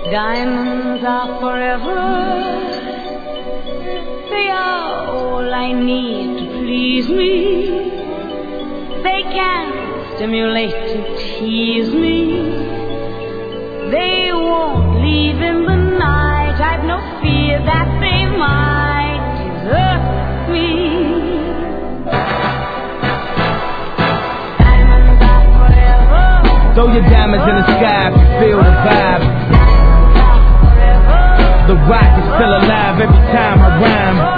Diamonds are forever. They are all I need to please me. They can stimulate and tease me. They won't leave in the night. I've no fear that they might desert me. Diamonds are forever. Throw your diamonds in the sky if you feel the vibe. The rock is still alive every time I rhyme.